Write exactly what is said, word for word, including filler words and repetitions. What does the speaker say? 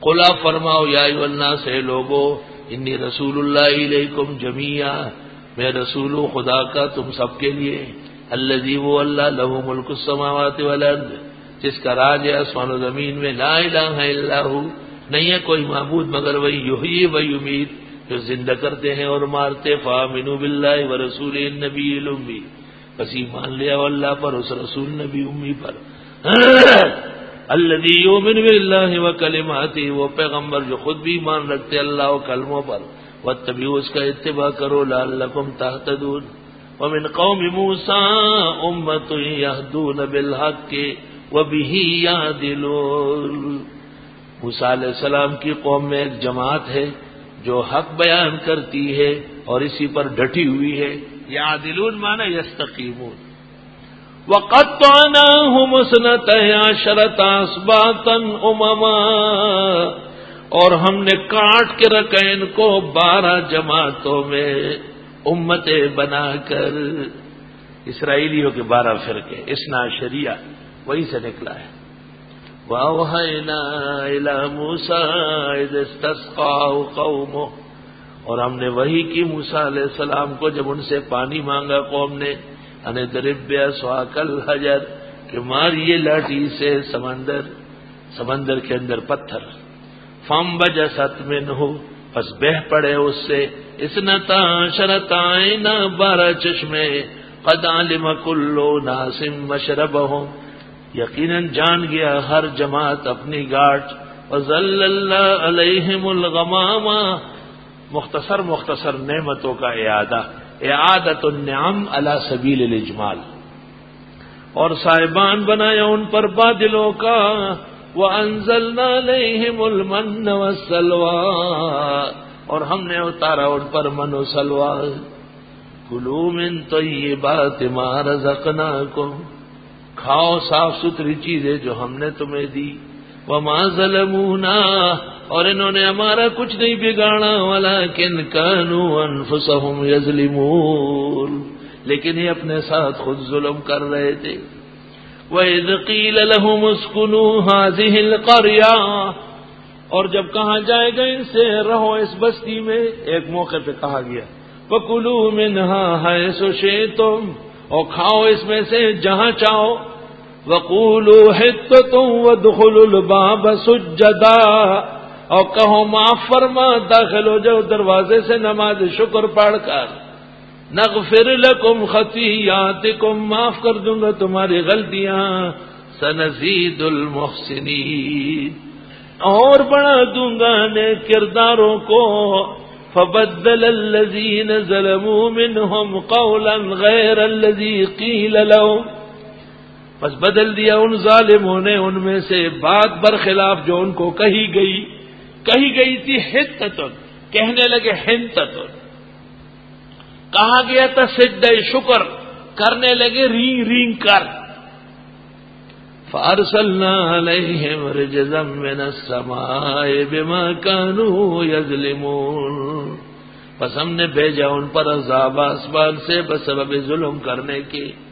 قل فرماؤ یا ایھا الناس اے لوگو انی رسول اللہ الیکم جمیعا میں رسول ہوں خدا کا تم سب کے لیے الذی وہ اللہ لہ ملک السماوات والارض جس کا راج ہے آسمان و زمین میں لا الہ الا ہو نہیں ہے کوئی معبود مگر وہی یحیی و یمیت جو زندہ کرتے ہیں اور مارتے فآمنوا باللہ ورسولہ النبی الامی بس ایمان لیا اللہ پر اس رسول نبی امی پر الذی یؤمن باللہ وکلماتہ وہ پیغمبر جو خود بھی ایمان رکھتے اللہ و کلموں پر واتبعوا اس کا اتباع کرو لعلکم تہتدون ومن قوم موسیٰ امۃ یہدون بالحق وبہ یعدلون موسیٰ علیہ السلام کی قوم میں ایک جماعت ہے جو حق بیان کرتی ہے اور اسی پر ڈٹی ہوئی ہے یعدلون معنی یستقیمون وقطعناہم اثنتئی عشرۃ اسباطا امما اور ہم نے کاٹ کے رکھا ان کو بارہ جماعتوں میں امتیں بنا کر اسرائیلیوں کے بارہ فرقے اثنا عشریہ وہی سے نکلا ہے وَأَوْحَيْنَا إِلَى مُوسَىٰ إِذِ اسْتَسْقَاهُ قَوْمُهُ اور ہم نے وحی کی موسیٰ علیہ السلام کو جب ان سے پانی مانگا قوم نے ان اضرب بعصاک الحجر کہ مار یہ لاٹھی سے سمندر سمندر کے اندر پتھر فانبجست منہ پس بہ پڑے اس سے اثنتا عشرۃ عینا بارہ چشمے قد علم کل اناس مشربہم یقیناً جان گیا ہر جماعت اپنی گاٹ وظللنا علیہم الغمام مختصر مختصر نعمتوں کا اعادہ اعادت النعم علی سبیل الاجمال اور صاحبان بنایا ان پر بادلوں کا وانزلنا علیہم المن والسلوى اور ہم نے اتارا ان پر من و سلوى کلوا من طیبات ما رزقناکم کھاؤ صاف ستھری چیزیں جو ہم نے تمہیں دی وما ظلمونا اور انہوں نے ہمارا کچھ نہیں بگاڑا ولکن كانوا انفسهم یظلمون لیکن یہ اپنے ساتھ خود ظلم کر رہے تھے وَإِذْ قِيلَ لَهُمُ اسْكُنُوا هَٰذِهِ الْقَرْيَةَ اور جب کہا جائے گا ان سے رہو اس بستی میں ایک موقع پہ کہا گیا وَكُلُوا مِنْهَا حَيْثُ شِئْتُمْ اور کھاؤ اس میں سے جہاں چاہو وَقُولُوا حِطَّةٌ وَادْخُلُوا الْبَابَ سُجَّدًا اور کہو معاف فرما داخل ہو جاؤ دروازے سے نماز شکر پڑھ کر نغفر لکم خطیئاتکم معاف کر دوں گا تمہاری غلطیاں سنزید المحسنین اور بڑھا دوں گا نیک کرداروں کو فبدل الذین ظلموا منہم قولا غیر الذی قیل لهم بس بدل دیا ان ظالموں نے ان میں سے بات برخلاف جو ان کو کہی گئی کہی گئی تھی حنتۃ کہنے لگے حنتۃ کہا گیا تھا سجدہ شکر کرنے لگے رینگ رینگ کر فارسلنا علیہم رجزا من السماء بما كانوا یظلمون پس ہم نے بھیجا ان پر عذاب آسمان سے بسبب ظلم کرنے کے